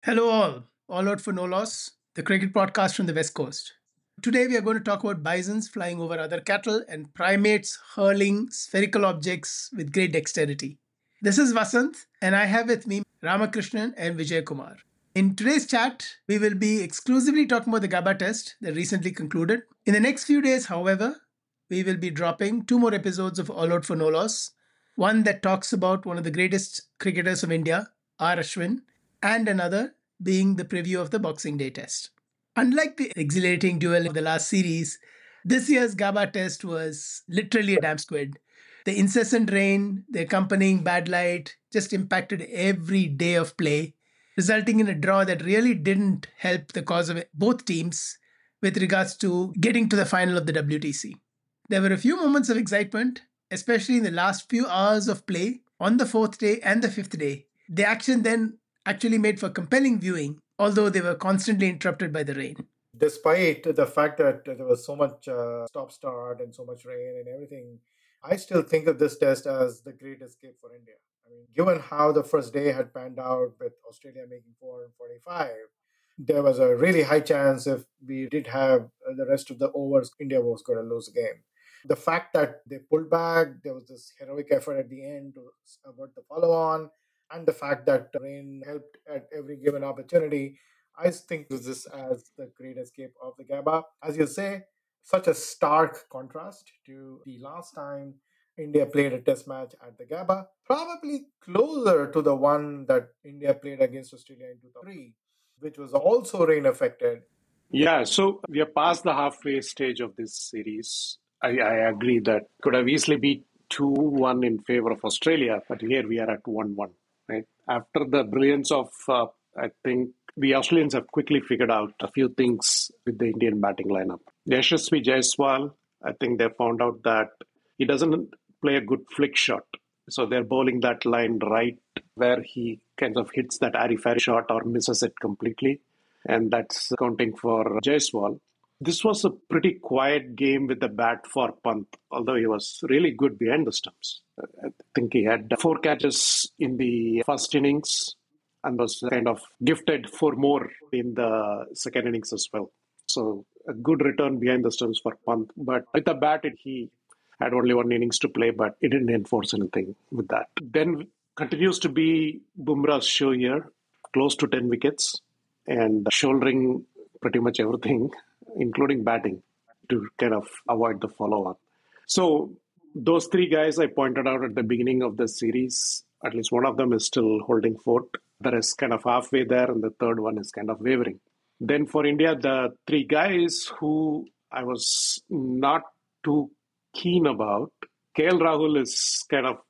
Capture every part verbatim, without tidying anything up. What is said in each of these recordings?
Hello, all. All out for no loss, the cricket podcast from the West Coast. Today, we are going to talk about bisons flying over other cattle and primates hurling spherical objects with great dexterity. This is Vasant, and I have with me Ramakrishnan and Vijay Kumar. In today's chat, we will be exclusively talking about the GABA test that recently concluded. In the next few days, however, we will be dropping two more episodes of All Out for No Loss. One that talks about one of the greatest cricketers of India, R. Ashwin, and another being the preview of the Boxing Day test. Unlike the exhilarating duel of the last series, this year's GABA test was literally a damn squid. The incessant rain, the accompanying bad light just impacted every day of play, resulting in a draw that really didn't help the cause of both teams with regards to getting to the final of the W T C. There were a few moments of excitement, especially in the last few hours of play on the fourth day and the fifth day. The action then actually made for compelling viewing, although they were constantly interrupted by the rain. Despite the fact that there was so much uh, stop start and so much rain and everything, I still think of this test as the great escape for India. I mean, given how the first day had panned out with Australia making four forty-five, there was a really high chance if we did have uh, the rest of the overs, India was going to lose the game. The fact that they pulled back, there was this heroic effort at the end to avert the follow on, and the fact that rain helped at every given opportunity, I think of this as the great escape of the GABA. As you say, such a stark contrast to the last time India played a test match at the GABA, probably closer to the one that India played against Australia in two thousand three, which was also rain affected. Yeah, so we are past the halfway stage of this series. I, I agree that could have easily been two one in favor of Australia, but here we are at one one, right? After the brilliance of, uh, I think, the Australians have quickly figured out a few things with the Indian batting lineup. Yashasvi Jaiswal, I think they found out that he doesn't play a good flick shot. So they're bowling that line right where he kind of hits that airy fairy shot or misses it completely, and that's accounting for Jaiswal. This was a pretty quiet game with the bat for Pant, although he was really good behind the stumps. I think he had four catches in the first innings and was kind of gifted for more in the second innings as well. So a good return behind the stumps for Pant. But with the bat, it, he had only one innings to play, but he didn't enforce anything with that. Then continues to be Bumrah's show here, close to ten wickets and shouldering pretty much everything, including batting, to kind of avoid the follow up. So, those three guys I pointed out at the beginning of the series, at least one of them is still holding fort. The rest kind of halfway there, and the third one is kind of wavering. Then for India, the three guys who I was not too keen about, K L Rahul is kind of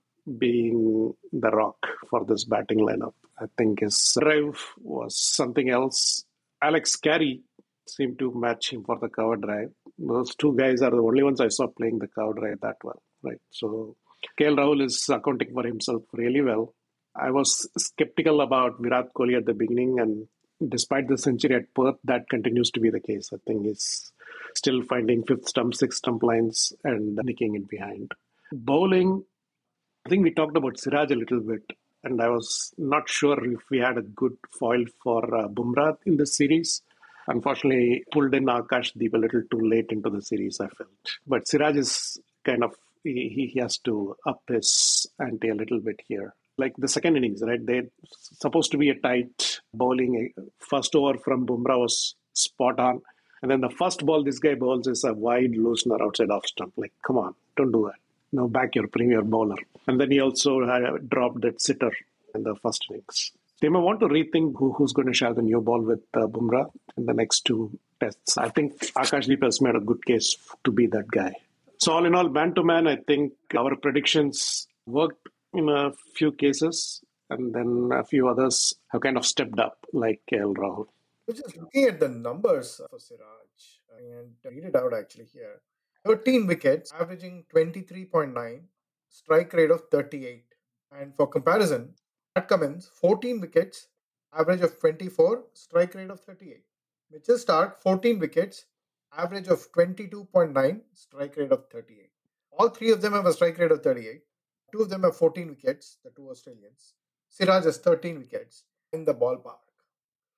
being the rock for this batting lineup. I think his drive was something else. Alex Carey seemed to match him for the cover drive. Those two guys are the only ones I saw playing the cover drive that well, right? So K L Rahul is accounting for himself really well. I was skeptical about Virat Kohli at the beginning, and despite the century at Perth, that continues to be the case. I think he's still finding fifth stump, sixth stump lines and nicking it behind. Bowling, I think we talked about Siraj a little bit, and I was not sure if we had a good foil for uh, Bumrah in this series. Unfortunately, pulled in Akash Deep a little too late into the series, I felt. But Siraj is kind of, he, he has to up his ante a little bit here. Like the second innings, right? They're supposed to be a tight bowling. First over from Bumrah was spot on. And then the first ball this guy bowls is a wide loosener outside off stump. Like, come on, don't do that. Now back your premier bowler. And then he also had dropped that sitter in the first innings. They may want to rethink who, who's going to share the new ball with uh, Bumrah in the next two tests. I think Akashdeep has made a good case to be that guy. So all in all, man to man, I think our predictions worked in a few cases, and then a few others have kind of stepped up, like K L Rahul. Just looking at the numbers for Siraj, and read it out actually here. thirteen wickets, averaging twenty-three point nine, strike rate of thirty-eight. And for comparison, Pat Cummins, fourteen wickets, average of twenty-four, strike rate of thirty-eight. Mitchell Stark, fourteen wickets, average of twenty-two point nine, strike rate of thirty-eight. All three of them have a strike rate of thirty-eight. Two of them have fourteen wickets, the two Australians. Siraj has thirteen wickets in the ballpark.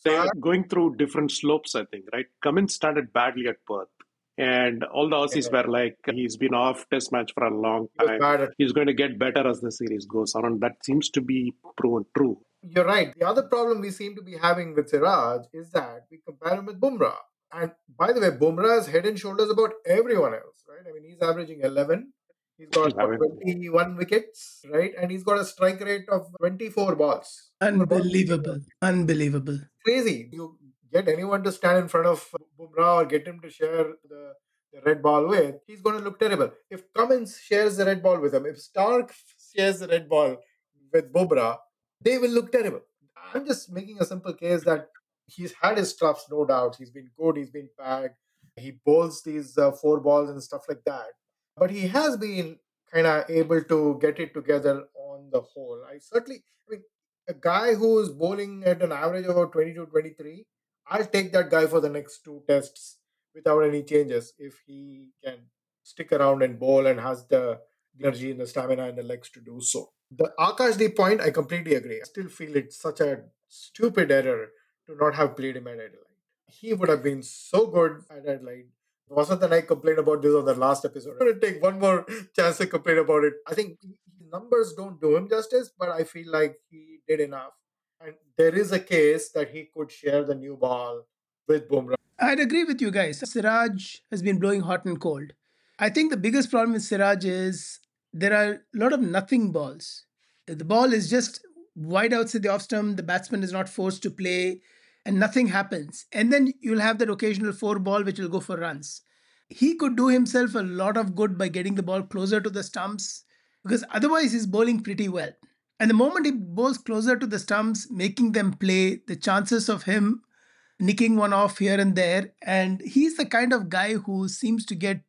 They're going through different slopes, I think, right? Cummins started badly at Perth. And all the Aussies Yeah. were like, he's been off test match for a long He was time. bad at- He's going to get better as the series goes on. And that seems to be proven true. You're right. The other problem we seem to be having with Siraj is that we compare him with Bumrah. And by the way, Bumrah is head and shoulders about everyone else, right? I mean, he's averaging eleven. He's got what, twenty-one wickets, right? And he's got a strike rate of twenty-four balls. Unbelievable. Unbelievable. Crazy. You get anyone to stand in front of Bumrah or get him to share the, the red ball with, he's going to look terrible. If Cummins shares the red ball with him, if Stark shares the red ball with Bumrah, they will look terrible. I'm just making a simple case that he's had his troughs, no doubt. He's been good, he's been packed. He bowls these uh, four balls and stuff like that. But he has been kind of able to get it together on the whole. I certainly, I mean, a guy who is bowling at an average of about twenty-two, twenty-three, I'll take that guy for the next two tests without any changes if he can stick around and bowl and has the energy and the stamina and the legs to do so. The Akashdeep point, I completely agree. I still feel it's such a stupid error to not have played him at Adelaide. He would have been so good at Adelaide. Vasant and I complained about this on the last episode. I'm going to take one more chance to complain about it. I think his numbers don't do him justice, but I feel like he did enough. And there is a case that he could share the new ball with Bumrah. I'd agree with you guys. Siraj has been blowing hot and cold. I think the biggest problem with Siraj is there are a lot of nothing balls. The ball is just wide outside the off stump, the batsman is not forced to play, and nothing happens. And then you'll have that occasional four ball which will go for runs. He could do himself a lot of good by getting the ball closer to the stumps, because otherwise he's bowling pretty well. And the moment he bowls closer to the stumps, making them play, the chances of him nicking one off here and there, and he's the kind of guy who seems to get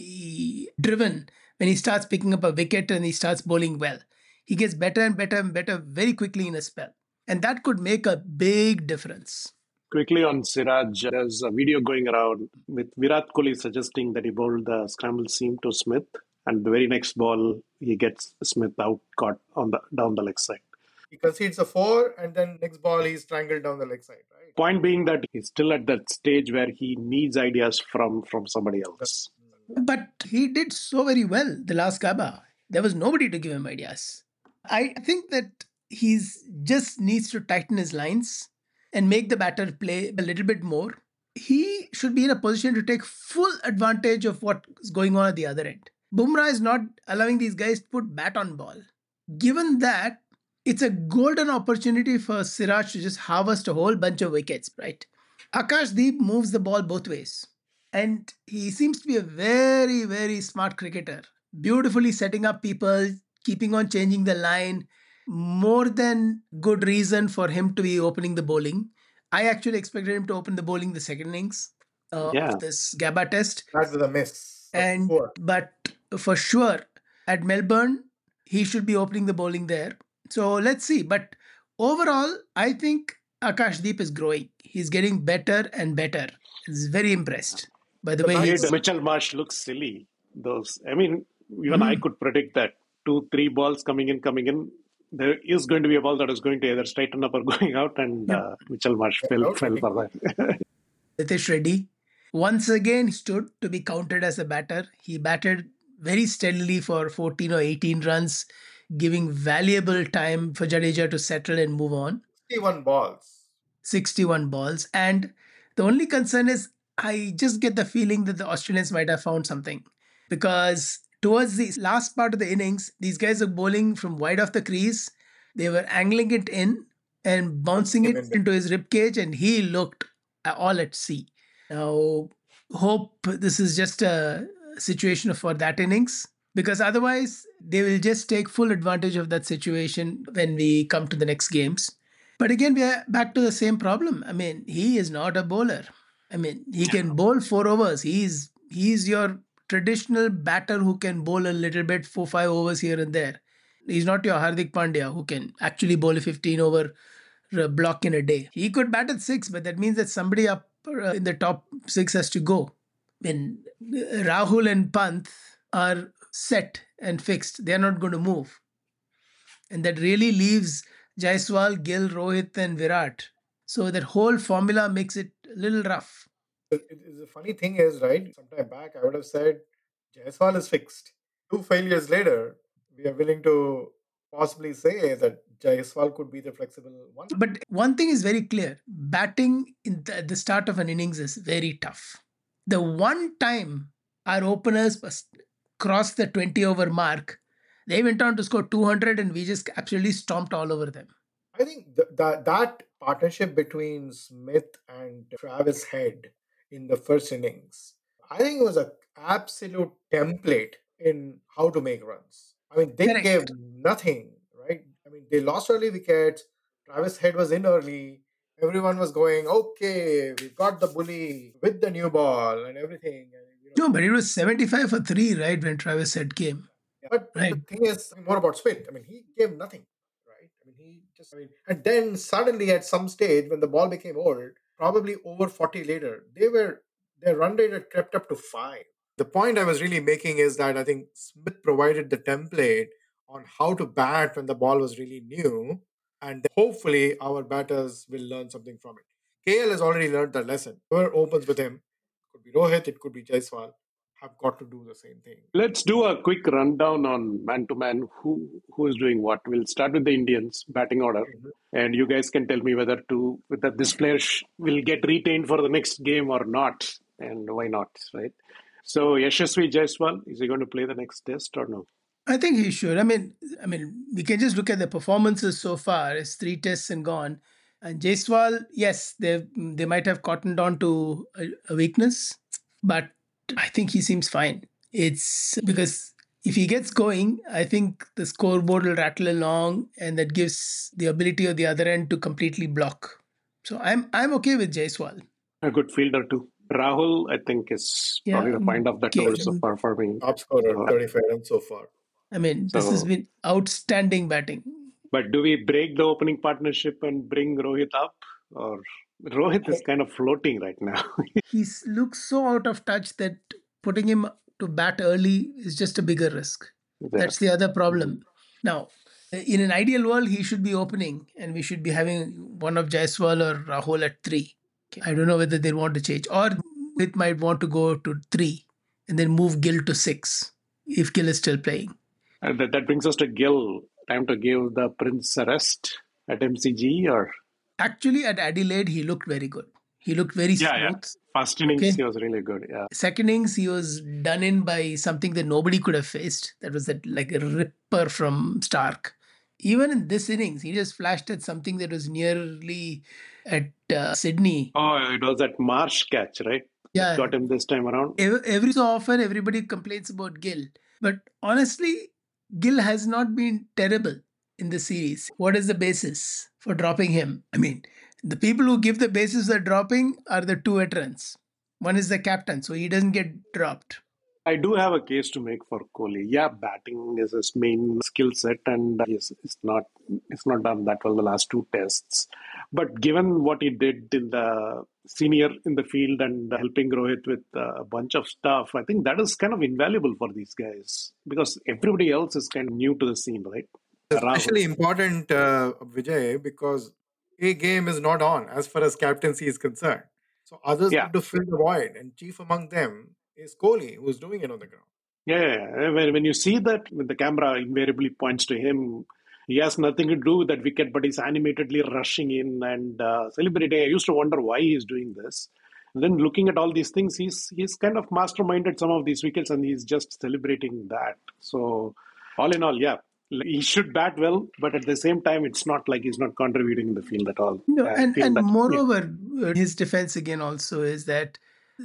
very driven when he starts picking up a wicket and he starts bowling well. He gets better and better and better very quickly in a spell. And that could make a big difference. Quickly on Siraj, there's a video going around with Virat Kohli suggesting that he bowled the scramble seam to Smith, and the very next ball he gets Smith out caught on the down the leg side. He concedes a four, and then next ball he's strangled down the leg side. Right? Point being that he's still at that stage where he needs ideas from from somebody else. But he did so very well the last Gabba. There was nobody to give him ideas. I think that he's just needs to tighten his lines and make the batter play a little bit more. He should be in a position to take full advantage of what's going on at the other end. Bumrah is not allowing these guys to put bat on ball. Given that, it's a golden opportunity for Siraj to just harvest a whole bunch of wickets, right? Akashdeep moves the ball both ways. And he seems to be a very, very smart cricketer. Beautifully setting up people, keeping on changing the line. More than good reason for him to be opening the bowling. I actually expected him to open the bowling the second innings uh, Yeah. of this Gabba test. That's the miss. And Poor. but for sure, at Melbourne, he should be opening the bowling there. So let's see. But overall, I think Akashdeep is growing. He's getting better and better. He's very impressed by the The way fact he's. Made Mitchell Marsh look silly. Those, I mean, even I could predict that two, three balls coming in, coming in. There is going to be a ball that is going to either straighten up or going out, and Yeah. uh, Mitchell Marsh fell, out, fell I for that. Nitish Reddy once again stood to be counted as a batter. He batted very steadily for fourteen or eighteen runs, giving valuable time for Jadeja to settle and move on. sixty-one balls. sixty-one balls. And the only concern is I just get the feeling that the Australians might have found something, because towards the last part of the innings, these guys are bowling from wide off the crease. They were angling it in and bouncing it into his ribcage, and he looked all at sea. Now, hope this is just a situation for that innings, because otherwise they will just take full advantage of that situation when we come to the next games. But again, we are back to the same problem. I mean, he is not a bowler. I mean, he can bowl four overs. He's he's your traditional batter who can bowl a little bit, four, five overs here and there. He's not your Hardik Pandya who can actually bowl a fifteen over block in a day. He could bat at six, but that means that somebody up uh, in the top six has to go. When Rahul and Pant are set and fixed, they're not going to move. And that really leaves Jaiswal, Gill, Rohit and Virat So that whole formula makes it a little rough. It, it, the funny thing is, right, sometime back I would have said Jaiswal is fixed. Two failures later, we are willing to possibly say that Jaiswal could be the flexible one. But one thing is very clear: batting in the, at the start of an innings is very tough. The one time our openers crossed the twenty over mark, they went on to score two hundred and we just absolutely stomped all over them. I think th- that that partnership between Smith and Travis Head in the first innings, I think it was an absolute template in how to make runs. I mean, they Correct. gave nothing, right? I mean, they lost early wickets. Travis Head was in early. Everyone was going, okay, we've got the bully with the new ball and everything. And, you know, No, but it was seventy-five for three, right, when Travis Head came. yeah. But Right. the thing is, more about Smith. I mean, he gave nothing, right? I mean, he just, I mean, and then suddenly at some stage when the ball became old, probably over forty later, they were, their run rate had crept up to five. The point I was really making is that I think Smith provided the template on how to bat when the ball was really new, and hopefully our batters will learn something from it. K L has already learned that lesson. Whoever opens with him, it could be Rohit, it could be Jaiswal, have got to do the same thing. Let's do a quick rundown on man-to-man. Who who is doing what? We'll start with the Indians batting order, Mhm. and you guys can tell me whether to whether this player sh- will get retained for the next game or not, and why not, right? So Yashasvi Jaiswal, is he going to play the next test or no? I think he should. I mean, I mean, we can just look at the performances so far. It's three tests and gone. And Jaiswal, yes, they they might have cottoned on to a, a weakness, but I think he seems fine. It's because if he gets going, I think the scoreboard will rattle along, and that gives the ability of the other end to completely block. So I'm I'm okay with Jaiswal. A good fielder too. Rahul, I think, is Yeah, probably the point of that okay. also performing. Top scorer, So, thirty-five runs so far. I mean, this has so, been outstanding batting. but do we break the opening partnership and bring Rohit up, or Rohit is kind of floating right now? He looks so out of touch that putting him to bat early is just a bigger risk. Yeah. That's the other problem. Now, in an ideal world, he should be opening and we should be having one of Jaiswal or Rahul at three. I don't know whether they want to change, or it might want to go to three and then move Gill to six if Gill is still playing. And that, that brings us to Gill. Time to give the Prince a rest at M C G, or Actually, at Adelaide, he looked very good. He looked very yeah, yeah. smooth. First innings, Okay. he was really good. Yeah. Second innings, he was done in by something that nobody could have faced. That was that like a ripper from Stark. Even in this innings, he just flashed at something that was nearly at uh, Sydney. Oh, it was that Marsh catch, right? Yeah. Got him this time around. Every, every so often, everybody complains about Gill. But honestly, Gill has not been terrible in the series. What is the basis for dropping him? I mean, the people who give the basis for dropping are the two veterans. One is the captain, so he doesn't get dropped. I do have a case to make for Kohli. Yeah, batting is his main skill set, and he's, it's not it's not done that well the last two tests. But given what he did in the senior in the field and helping Rohit with a bunch of stuff, I think that is kind of invaluable for these guys because everybody else is kind of new to the scene, right? Especially important, uh, Vijay, because a game is not on as far as captaincy is concerned. So others Yeah. need to fill the void, and chief among them is Kohli, who's doing it on the ground. Yeah, yeah, yeah. When, when you see that, when the camera invariably points to him, he has nothing to do with that wicket, but he's animatedly rushing in and uh, celebrating. I used to wonder why he's doing this. And then looking at all these things, he's he's kind of masterminded some of these wickets, and he's just celebrating that. So, all in all, yeah, he should bat well, but at the same time, it's not like he's not contributing in the field at all. No, I and feel and that- moreover, uh, his defense again also is that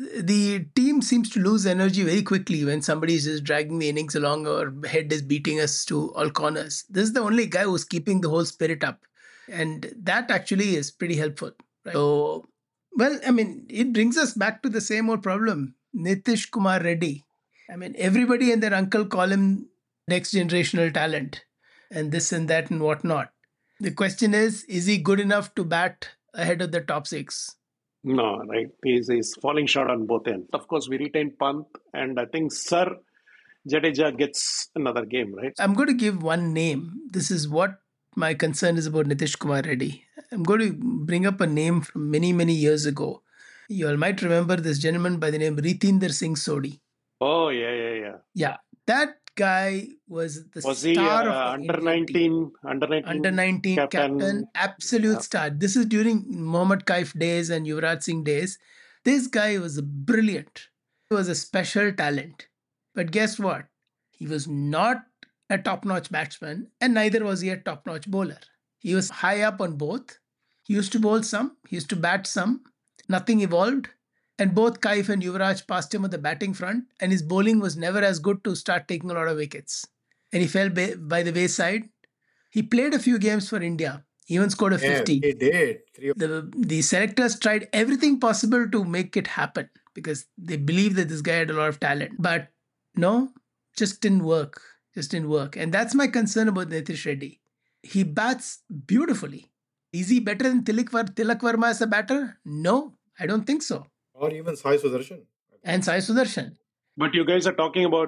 the team seems to lose energy very quickly when somebody is just dragging the innings along or head is beating us to all corners. This is the only guy who's keeping the whole spirit up, and that actually is pretty helpful. Right? So, well, I mean, it brings us back to the same old problem. Nitish Kumar Reddy. I mean, everybody and their uncle call him next generational talent, and this and that and whatnot. The question is, is he good enough to bat ahead of the top six? No, right. He's, he's falling short on both ends. Of course, we retain Pant, and I think Sir Jadeja gets another game, right? I'm going to give one name. This is what my concern is about Nitish Kumar Reddy. I'm going to bring up a name from many, many years ago. You all might remember this gentleman by the name Ritinder Singh Sodhi. Oh, yeah, yeah, yeah. Yeah, that guy was the Was he star of uh, the under Indian team. nineteen, under nineteen, Under nineteen captain, captain? absolute Yeah. star. This is during Mohammad Kaif days and Yuvraj Singh days. This guy was brilliant. He was a special talent. But guess what? He was not a top-notch batsman, and neither was he a top-notch bowler. He was high up on both. He used to bowl some, he used to bat some. Nothing evolved. And both Kaif and Yuvraj passed him on the batting front, and his bowling was never as good to start taking a lot of wickets. And he fell by, by the wayside. He played a few games for India. He even scored a Yeah, fifty. he did. Three of- The, the selectors tried everything possible to make it happen because they believed that this guy had a lot of talent. But no, just didn't work. Just didn't work. And that's my concern about Nitish Reddy. He bats beautifully. Is he better than Tilak, Var- Tilak Verma as a batter? No, I don't think so. Or even Sai Sudarshan. And Sai Sudarshan. But you guys are talking about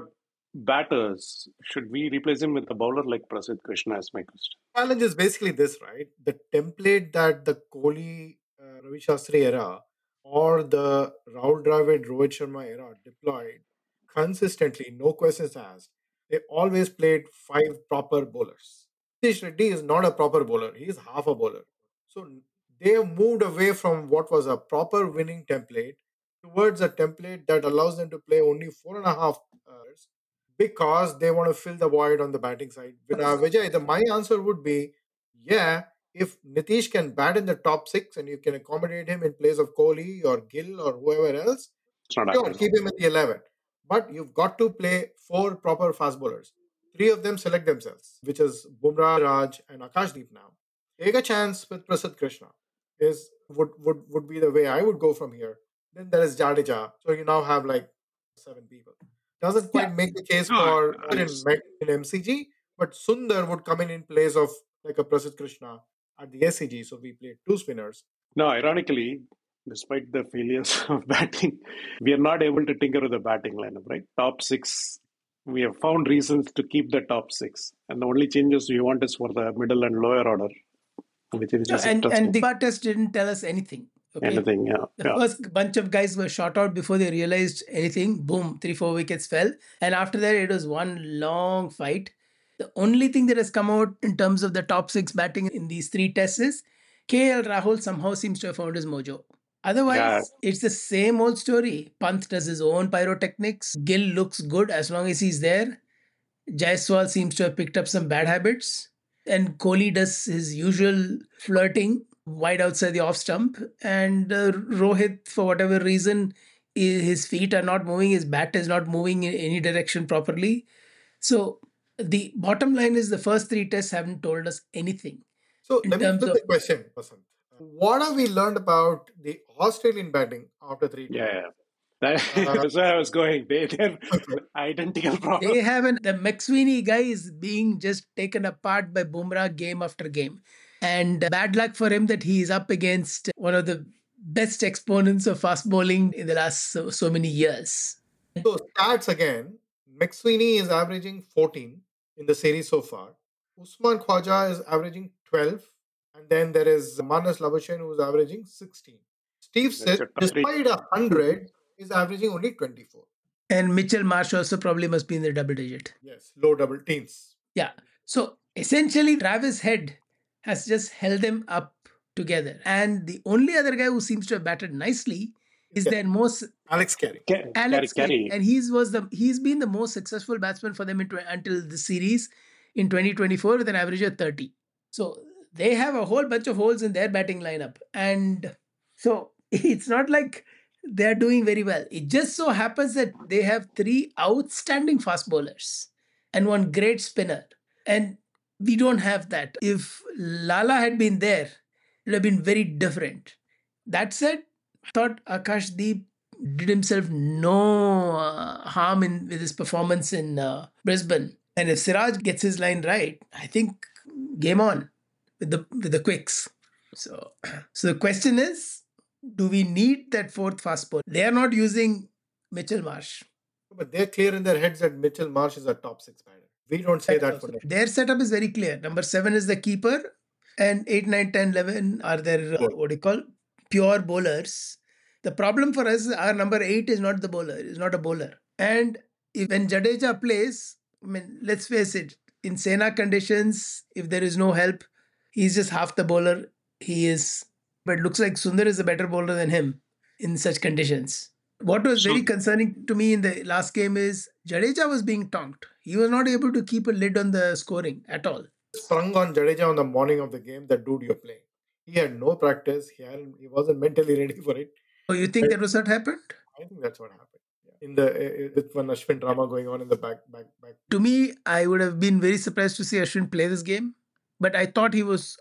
batters. Should we replace him with a bowler like Prasidh Krishna as my question? Challenge is basically this, right? The template that the Kohli, uh, Ravi Shastri era or the Rahul Dravid, Rohit Sharma era deployed consistently, no questions asked. They always played five proper bowlers. Nitish Reddy is not a proper bowler. He is half a bowler. So they have moved away from what was a proper winning template towards a template that allows them to play only four and a half hours because they want to fill the void on the batting side. Now, Vijay, the, my answer would be, yeah, if Nitish can bat in the top six and you can accommodate him in place of Kohli or Gill or whoever else, It's not sure, happening. keep him in the eleven. But you've got to play four proper fast bowlers. Three of them select themselves, which is Bumrah, Raj, and Akashdeep now. Take a chance with Prasidh Krishna. Is would, would would be the way I would go from here. Then there is Jadeja. So you now have like seven people. Doesn't quite Yeah. make the case No, for I- in, in M C G, but Sundar would come in in place of like a Prasidh Krishna at the S C G. So we played two spinners. No, ironically, despite the failures of batting, we are not able to tinker with the batting lineup, right? Top six, we have found reasons to keep the top six. And the only changes we want is for the middle and lower order, which is just And, interesting. and the bar test didn't tell us anything. Okay? Anything, yeah. The yeah. first bunch of guys were shot out before they realized anything. Boom, three, four wickets fell. And after that, it was one long fight. The only thing that has come out in terms of the top six batting in these three tests is K L Rahul somehow seems to have found his mojo. Otherwise, Yeah. it's the same old story. Pant does his own pyrotechnics. Gill looks good as long as he's there. Jaiswal seems to have picked up some bad habits. And Kohli does his usual flirting wide outside the off stump. And uh, Rohit, for whatever reason, i- his feet are not moving, his bat is not moving in any direction properly. So the bottom line is the first three tests haven't told us anything. So In let me terms flip of- the question, Vasant. What have we learned about the Australian batting after three tests? Yeah, yeah. That, that's where I was going. They, they're identical problems. They haven't. The McSweeney guy is being just taken apart by Bumrah game after game. And uh, bad luck for him that he is up against one of the best exponents of fast bowling in the last so, so many years. So stats again. McSweeney is averaging fourteen in the series so far. Usman Khwaja is averaging twelve. And then there is Manas Labuschagne who is averaging sixteen. Steve That's Smith, your top three. despite one hundred, is averaging only twenty-four. And Mitchell Marsh also probably must be in the double digit. Yes, low double teens. Yeah. So essentially, Travis Head has just held them up together. And the only other guy who seems to have batted nicely is Yeah. their most Alex Carey. Ca- Alex Carey, Carey. Carey. And he's was the he's been the most successful batsman for them in, tw- until the series in twenty twenty-four with an average of thirty. So they have a whole bunch of holes in their batting lineup. And so it's not like they're doing very well. It just so happens that they have three outstanding fast bowlers and one great spinner. And we don't have that. If Lala had been there, it would have been very different. That said, I thought Akashdeep did himself no uh, harm in with his performance in uh, Brisbane. And if Siraj gets his line right, I think game on with the with the quicks. So, so the question is, do we need that fourth fast bowler? They are not using Mitchell Marsh. But they're clear in their heads that Mitchell Marsh is a top six batter. We don't say that for Also, next. their setup is very clear. Number seven is the keeper, and eight, nine, ten, eleven are their, uh, what do you call, pure bowlers. The problem for us, our number eight is not the bowler, is not a bowler. And if, when Jadeja plays, I mean, let's face it, in Sena conditions, if there is no help, he's just half the bowler. He is, but it looks like Sundar is a better bowler than him in such conditions. What was So- very concerning to me in the last game is Jadeja was being tonked. He was not able to keep a lid on the scoring at all. Sprung on Jadeja on the morning of the game that dude you're playing. He had no practice. He hadn't, he wasn't mentally ready for it. Oh, you think that was what happened? I think that's what happened. Yeah. In the uh, with one Ashwin drama going on in the back back back. To me, I would have been very surprised to see Ashwin play this game, but I thought he was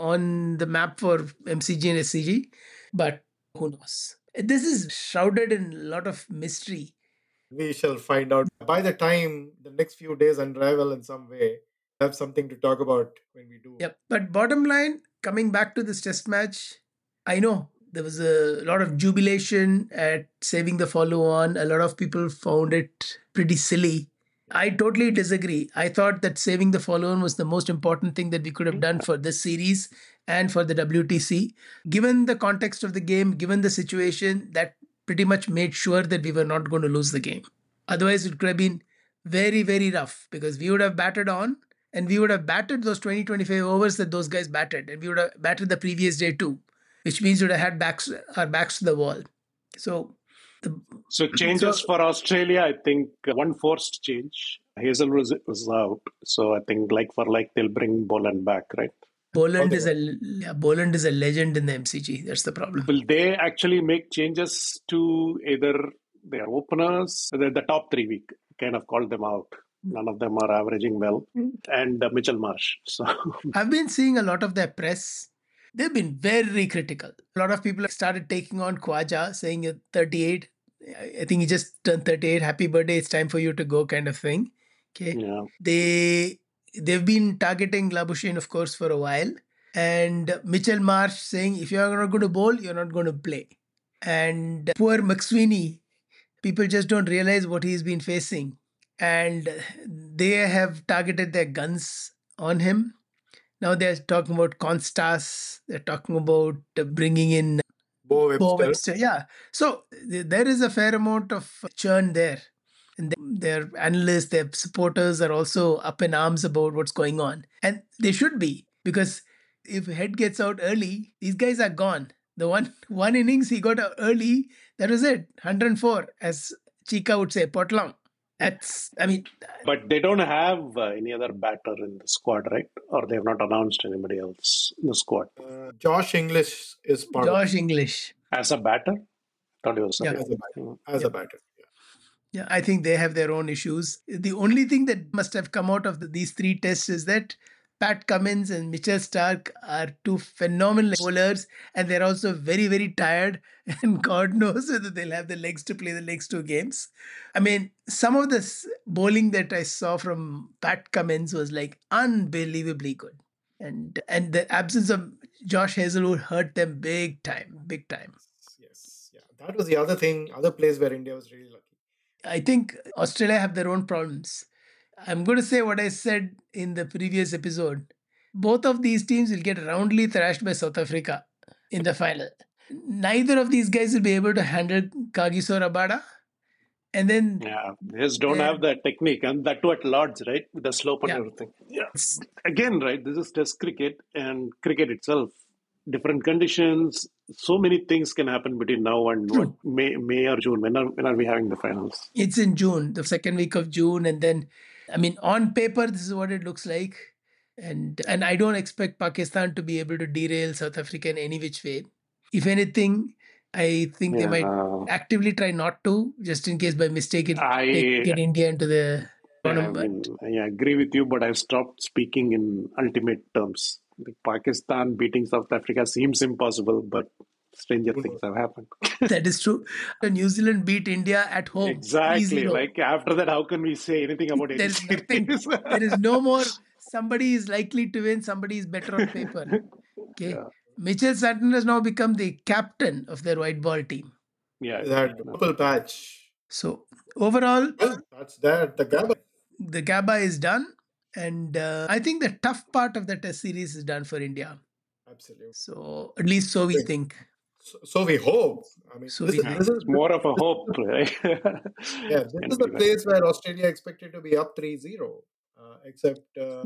on the map for M C G and S C G, but who knows? This is shrouded in a lot of mystery. We shall find out by the time the next few days unravel in some way. Have something to talk about when we do. Yep. But bottom line, coming back to this test match, I know there was a lot of jubilation at saving the follow on. A lot of people found it pretty silly. I totally disagree. I thought that saving the follow on was the most important thing that we could have done for this series and for the W T C. Given the context of the game, given the situation, that pretty much made sure that we were not going to lose the game. Otherwise, it could have been very, very rough because we would have batted on and we would have batted those twenty, twenty-five overs that those guys batted, and we would have batted the previous day too, which means we would have had backs, our backs to the wall. So, the, So changes So- for Australia, I think uh, one forced change. Hazel was, was out. So I think like for like they'll bring Boland back, right? Boland Okay. is a yeah, Boland is a legend in the M C G. That's the problem. Will they actually make changes to either their openers? The, the top three, we kind of called them out. None of them are averaging well. And uh, Mitchell Marsh. So I've been seeing a lot of their press. They've been very critical. A lot of people have started taking on Khwaja, saying you're thirty-eight. I I think he just turned thirty-eight. Happy birthday. It's time for you to go, kind of thing. Okay. yeah. They they've been targeting Labuschagne, of course, for a while. And Mitchell Marsh saying, if you're not going to bowl, you're not going to play. And poor McSweeney, people just don't realize what he's been facing. And they have targeted their guns on him. Now they're talking about Constas. They're talking about uh, bringing in Bo Webster. Bo Webster. Yeah. So th- there is a fair amount of churn there. And th- their analysts, their supporters are also up in arms about what's going on. And they should be, because if Head gets out early, these guys are gone. The one one innings he got out early, that was it. one hundred four, as Chika would say, Potlang. That's, I mean, But they don't have uh, any other batter in the squad, right? Or they have not announced anybody else in the squad. Uh, Josh English is part Josh English. As a batter? Thought he was a Yeah. of as a batter. As a batter. Yeah. Yeah, I think they have their own issues. The only thing that must have come out of the, these three tests is that Pat Cummins and Mitchell Starc are two phenomenal bowlers, and they're also very, very tired. And God knows whether they'll have the legs to play the next two games. I mean, some of this bowling that I saw from Pat Cummins was like unbelievably good. And and the absence of Josh Hazelwood hurt them big time, big time. Yes. Yeah. That was the other thing, other place where India was really lucky. I think Australia have their own problems. I'm going to say what I said in the previous episode. Both of these teams will get roundly thrashed by South Africa in the final. Neither of these guys will be able to handle Kagiso Rabada. And then Yeah, they just don't Yeah. have that technique, and that too at Lords, right? With the slope and Yeah. everything. Yeah. Again, right? This is Test cricket, and cricket itself, different conditions. So many things can happen between now and what, May, May or June. When are when are we having the finals? it's in June, the second week of June. And then, I mean, on paper, this is what it looks like. And and I don't expect Pakistan to be able to derail South Africa in any which way. If anything, I think they might Yeah. actively try not to, just in case by mistake it I- take, get India into the I, tournament. mean, I agree with you, but I've stopped speaking in ultimate terms. Like Pakistan beating South Africa seems impossible, but stranger things have happened. That is true. New Zealand beat India at home. Exactly. three zero. Like after that, how can we say anything about any There's nothing. series? There is no more. Somebody is likely to win. Somebody is better on paper. Okay. Yeah. Mitchell Sutton has now become the captain of their white ball team. Yeah. That purple patch. So overall, Well, that's that. The Gabba. the Gabba is done. And uh, I think the tough part of the test series is done for India. Absolutely. So at least so we Okay. think. So, so we hope. I mean, So this, we is, hope. this is It's more of a hope, right? yeah, this Can is be the that. place where Australia expected to be up three zero, uh, except uh,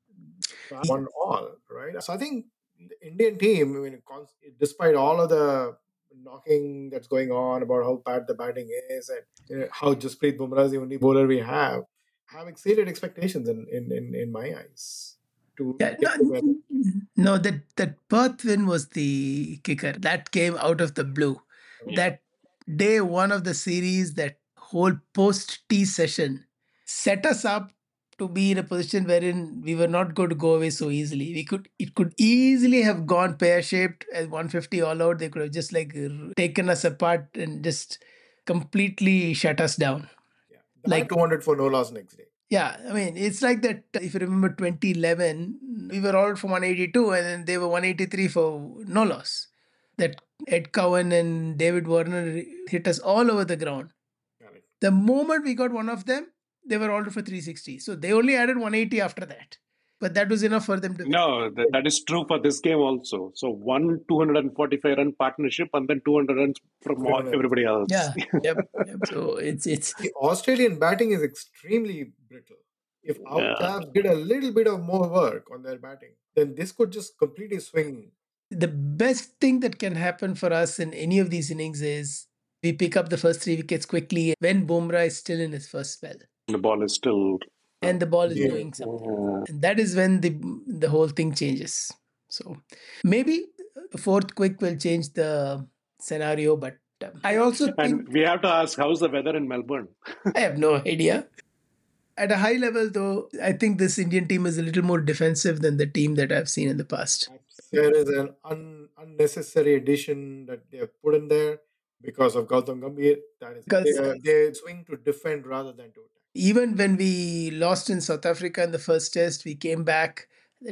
one all, right? So I think the Indian team, I mean, cons- despite all of the knocking that's going on about how bad the batting is and you know, how Jasprit Bumrah is the only bowler we have, have exceeded expectations in, in, in, in my eyes. To Yeah, take the no, no, that that Perth win was the kicker. That came out of the blue. Yeah. That day one of the series, that whole post tea session set us up to be in a position wherein we were not going to go away so easily. We could it could easily have gone pear shaped at one fifty all out. They could have just like r- taken us apart and just completely shut us down. yeah, like two hundred for no loss next day. Yeah, I mean, it's like that. If you remember twenty eleven, we were all from one eighty-two and then they were one eighty-three for no loss. That Ed Cowan and David Warner hit us all over the ground. Correct. The moment we got one of them, they were all for three sixty. So they only added one eighty after that. But that was enough for them to win. No, that, that is true for this game also. So one two hundred forty-five run partnership and then two hundred runs from all, everybody else. Yeah. Yep. Yep. So it's it's The Australian batting is extremely brittle. If our Yeah. chaps did a little bit of more work on their batting, then this could just completely swing. the best thing that can happen for us in any of these innings is we pick up the first three wickets quickly when Bumrah is still in his first spell. The ball is still. And the ball is Yeah. doing something. Uh, And that is when the the whole thing changes. So maybe the fourth quick will change the scenario, but um, I also think and we have to ask, how's the weather in Melbourne? I have no idea. At a high level, though, I think this Indian team is a little more defensive than the team that I've seen in the past. There is an un- unnecessary addition that they have put in there because of Gautam Gambhir. That is, Because- they, they swing to defend rather than to attack. Even when we lost in South Africa in the first test, we came back.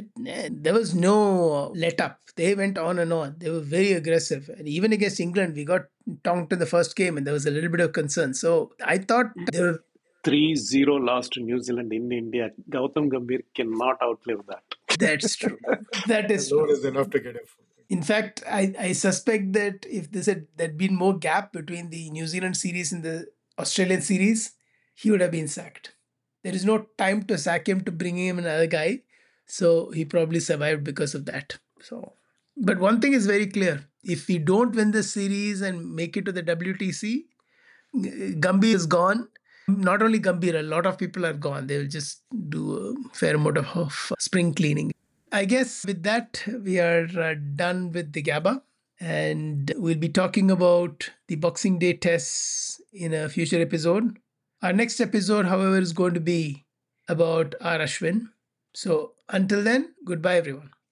There was no let up. They went on and on. They were very aggressive. And even against England, we got tonked in the first game and there was a little bit of concern. So I thought they were three zero loss to New Zealand in India. Gautam Gambhir cannot outlive that. That's true. That is The load true. is enough to get him. In fact, I, I suspect that if this had there'd been more gap between the New Zealand series and the Australian series, he would have been sacked. There is no time to sack him to bring him another guy. So he probably survived because of that. So, but one thing is very clear: if we don't win this series and make it to the W T C, Gambhir is gone. Not only Gambhir, a lot of people are gone. They will just do a fair amount of, of spring cleaning. I guess with that, we are uh, done with the Gabba. And we'll be talking about the Boxing Day tests in a future episode. Our next episode, however, is going to be about R. Ashwin. So until then, goodbye, everyone.